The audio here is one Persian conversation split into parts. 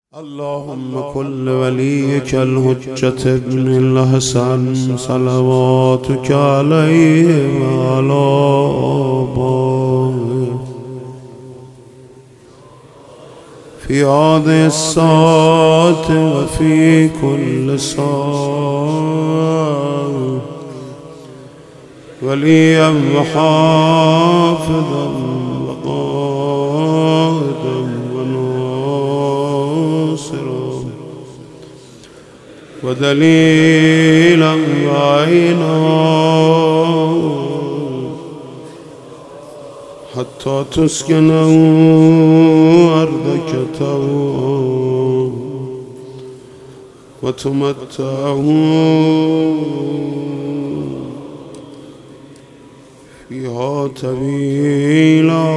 اللهم كل وليك الحجة ابن الحسن صلواتك عليه وعلى آبائه في هذه الساعة وفي كل ساعة وليا وحافظا وقائدا وناصرا ودليلا وعينا حتى تسكنه أرضك طوعا وتمتعه فيها طويلا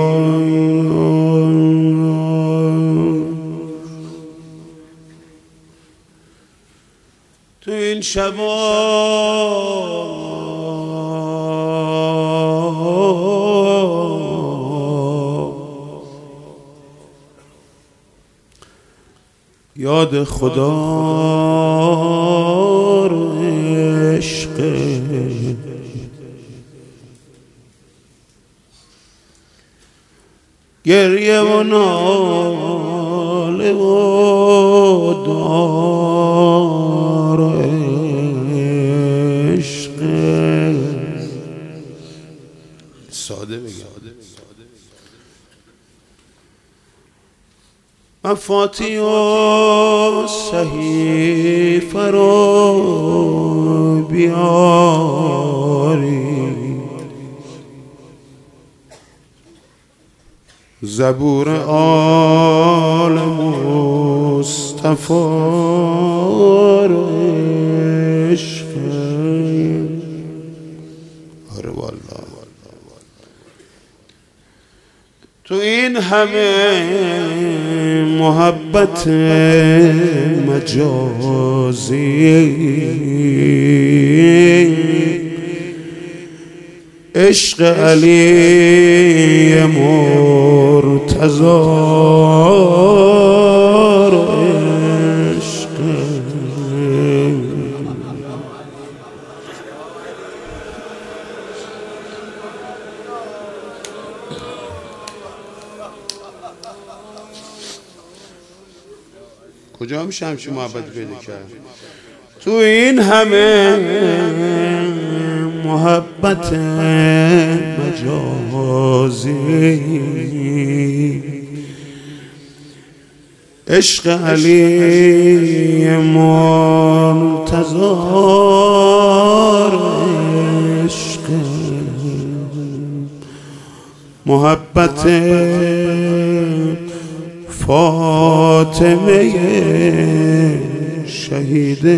تو این شبا یاد خدا رو عشق گریه و ناله و دار عشق ساده بگم مفاتی و صحیفه رو بیاری زبور آل مصطفی رو عشق آره والله تو این همه محبت مجازی عشق علی مرتضی عشق کجا میشه همچین محبت پیدا کرد؟ تو این همه محبت مجازی عشق علی مرتضی عشق محبت فاطمه شهیده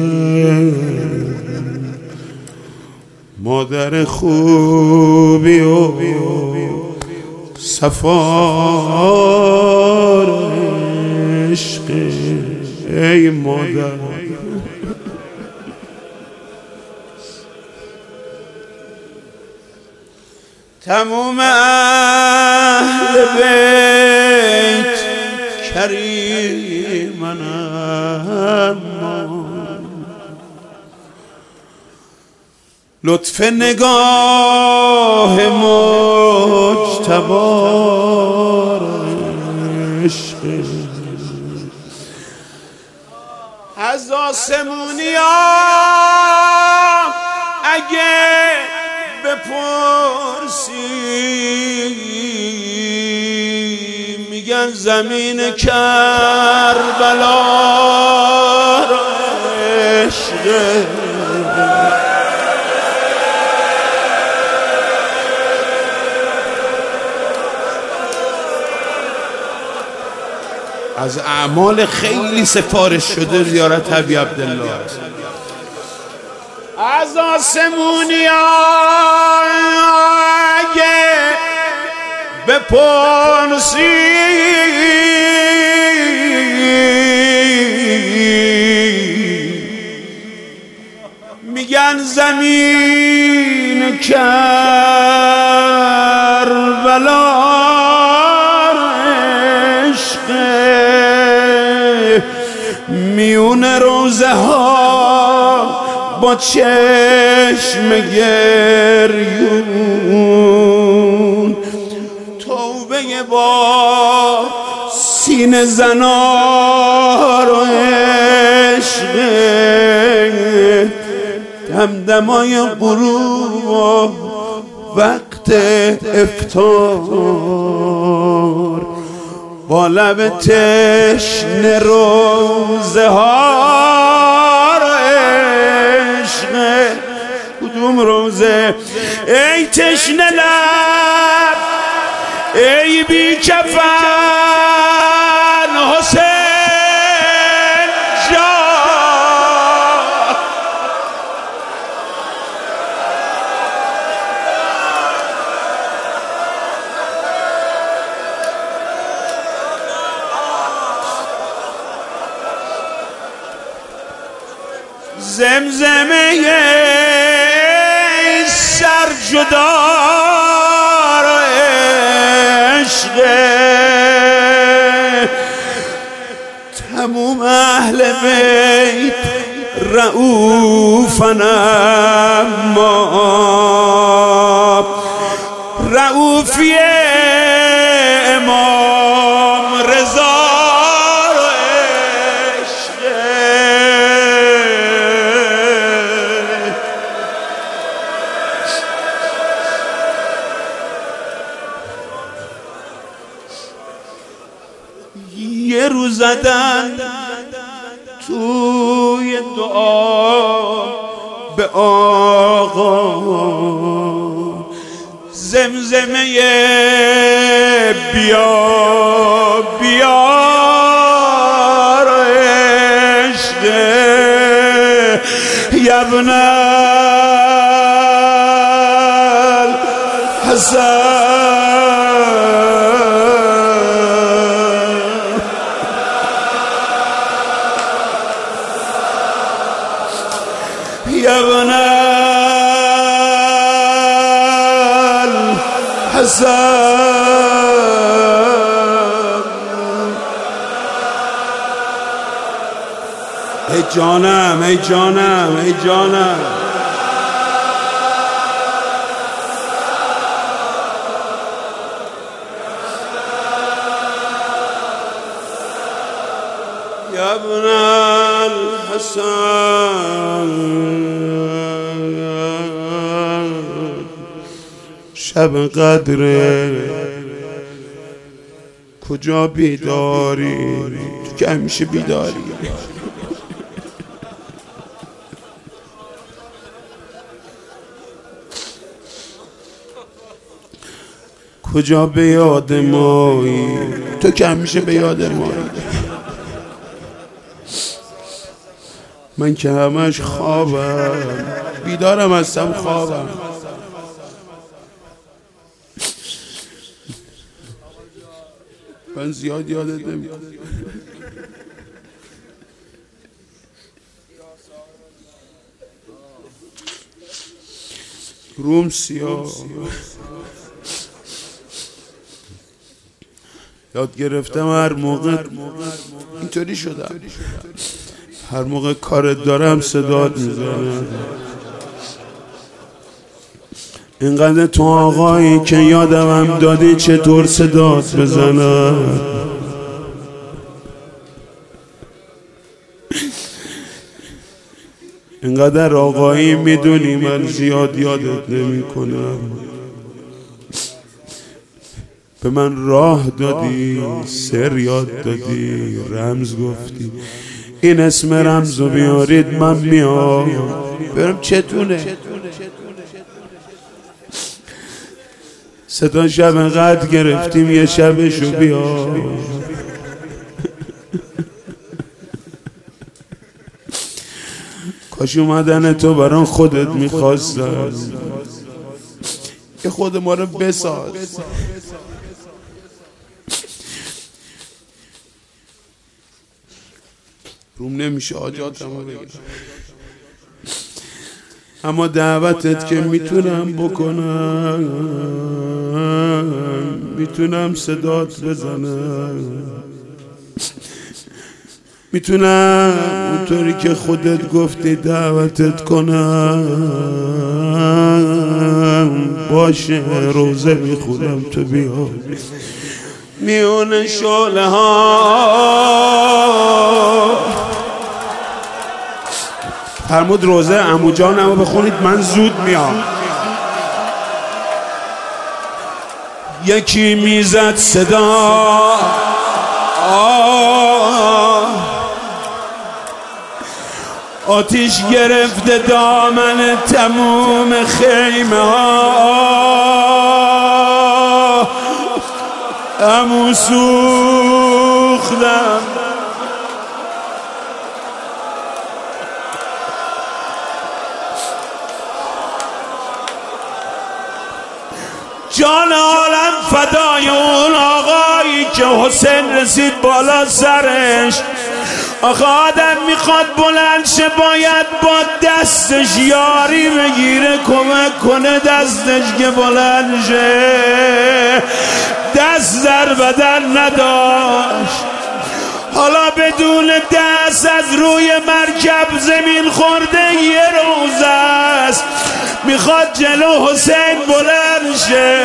مادر خوبی و صفار عشق ای مادر تموم اهل بیت کریمن لطف نگاه مجتبی عشق از آسمونیا اگه بپرسی میگن زمین کربلا عشق از اعمال خیلی سفارش شده زیارت حبیب عبدالله از آسمونی اگه بپرسی میگن زمین کربلا عشق میون روزه ها با چشم گریون توبه با سینه زنار و عشق دمدمای غروب و وقت افطار با لب تشنه روزه ها رو عشق کدوم روزه ای تشنه لب ای بی کفن حسین جان زمزمه سر جدار عشق تموم اهل بیت رؤوفن اما رؤوفی امام رضا یه روز زدن توی دعا به آقا زمزمه بیا بیار عشق یبن الحسن ابن الحسن ای جانم ای جانم ای جانم یا ابن الحسن شب قدره کجا بیداری تو که همیشه بیداری کجا به یاد مایی تو که همیشه به یاد مایی من که همش خوابم بیدارم هستم خوابم من زیاد یادت نمیاد روم سیاه یاد گرفتم هر موقع اینطوری شدم هر موقع کارت دارم صدات میزنم اینقدر تو آقایی که یادم هم دادی چطور صدات بزنم اینقدر آقایی میدونی من زیاد یادت نمی کنم به من راه دادی سر یاد دادی رمز گفتی این اسم رمزو بیارید من میام برم چتونه ستا شب قد گرفتیم یه شبشو بیا کاش اومدن تو بران خودت میخواستم که خود ما رو بساز روم نمیشه حاجاتمو بگم اما دعوتت که میتونم بکنم میتونم صدات بزنم میتونم اونطوری که خودت گفتی دعوتت کنم؟ باشه روزه میخونم تو بیا میون شعله ها. فرمود روزه عمو جانمو بخونید من زود میام. یکی میزد صدا آتیش گرفته دامن تموم خیمه ها. عمو سوختم جان عالم فدای اون آقایی که حسین رسید بالا سرش. آخه آدم میخواد بلند شه باید با دستش یاری بگیره کمک کنه دستش که بلند شه. دست در بدن نداشت حالا بدون دست از روی مرکب زمین خورده یه روز است میخواد جلو حسین بلند شه.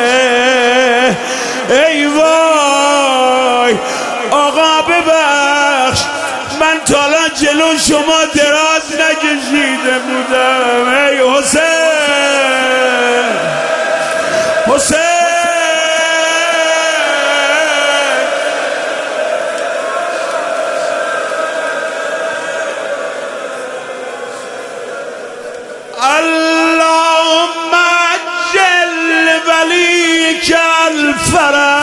ای وای آقا ببخش من تالا جلو شما دراز نکشیده بودم. ای حسین حسین اللهم عجل ولیک الفرج